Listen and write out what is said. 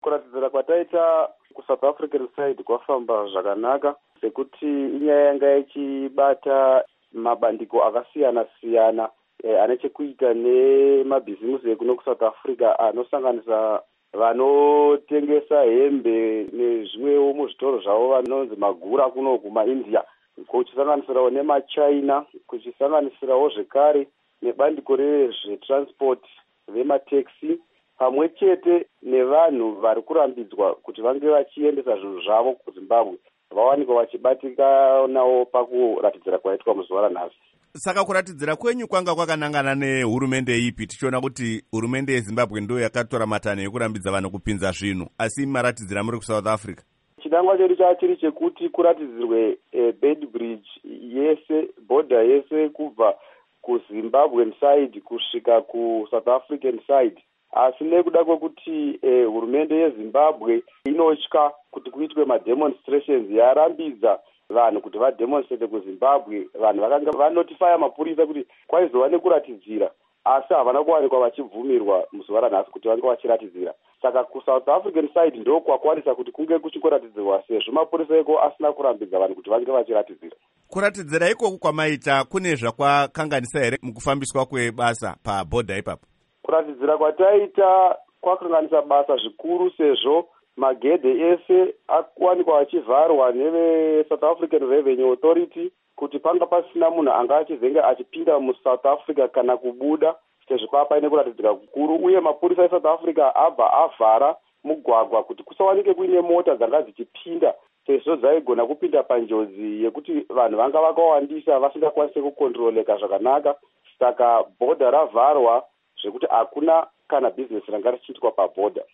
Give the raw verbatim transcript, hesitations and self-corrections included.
Kuratidzira kwataita kuSouth African side kwafamba zvakanaka sekuti inyaya yanga ichibata mabandiko akasiyana siyana eh, ane chekuita nemabhizimusi ekuno kuSouth Africa anosanganisa vanotengesa hembe nezvimwewo muzvitoro zvavo vanonzi magura kuno kumaIndia, kuchisanganisirawo nemachina, kuchisanganisirawo zvekare nebandiko rezvetransport vemateksi, pamwe chete nevanhu vari kurambidzwa kuti vange vachiendesa zvinhu zvavo kuZimbabwe vawanikwa vachibatikanawo pakuratidzira kwaitwa muzuva ranhasi. Saka kuratidzira kwenyu kwanga kwakanangana nehurumende ipi? Tichiona kuti hurumende yeZimbabwe ndo yakatora matanho ekurambidza vanhu kupinza zvinhu, asi maratidzira muri kuSouth Africa. Chidangwa chedu chachiri chekuti kuratidzirwe eh, Beitbridge yese, border yese kubva kuZimbabwean side kusvika kuSouth African side, asi nekuda kwekuti eh, hurumende yeZimbabwe inotya kuti kuitwe mademonstrations yarambidza vanhu kuti vademonstrate kuZimbabwe, vanhu vakanga vanotifaya mapurisa kuti kwaizova nekuratidzira, asi havana kuwanikwa vachibvumirwa muzuva ranhasi kuti vange vachiratidzira. Saka kuSouth African side ndo kwakwanisa kuti kunge kuchikuratidzirwa sezvo mapurisa eko asina kurambidza vanhu kuti vange vachiratidzira. Kuratidzira ikoku kwamaita kune zvakwakanganisa here mukufambiswa kwebasa pabhodha ipapo? Kuratidzira kwataita kwakanganisa basa zvikuru sezvo magedhe ese akuwanikwa achivharwa neveSouth African Revenue Authority kuti panga pasina munhu anga achizenge achipinda muSouth Africa kana kubuda, sezvo kwava paine kuratidzira kukuru, uye mapurisa eSouth Africa abva avhara mugwagwa kuti kusawanike kuine mota dzanga dzichipinda, sezvo dzaigona kupinda panjodzi yekuti vanhu vanga vakawandisa vasingakwanise kukontroleka zvakanaka. Saka bhodha ravharwa zvekuti hakuna kana bhizinesi ranga richiitwa pabhodha.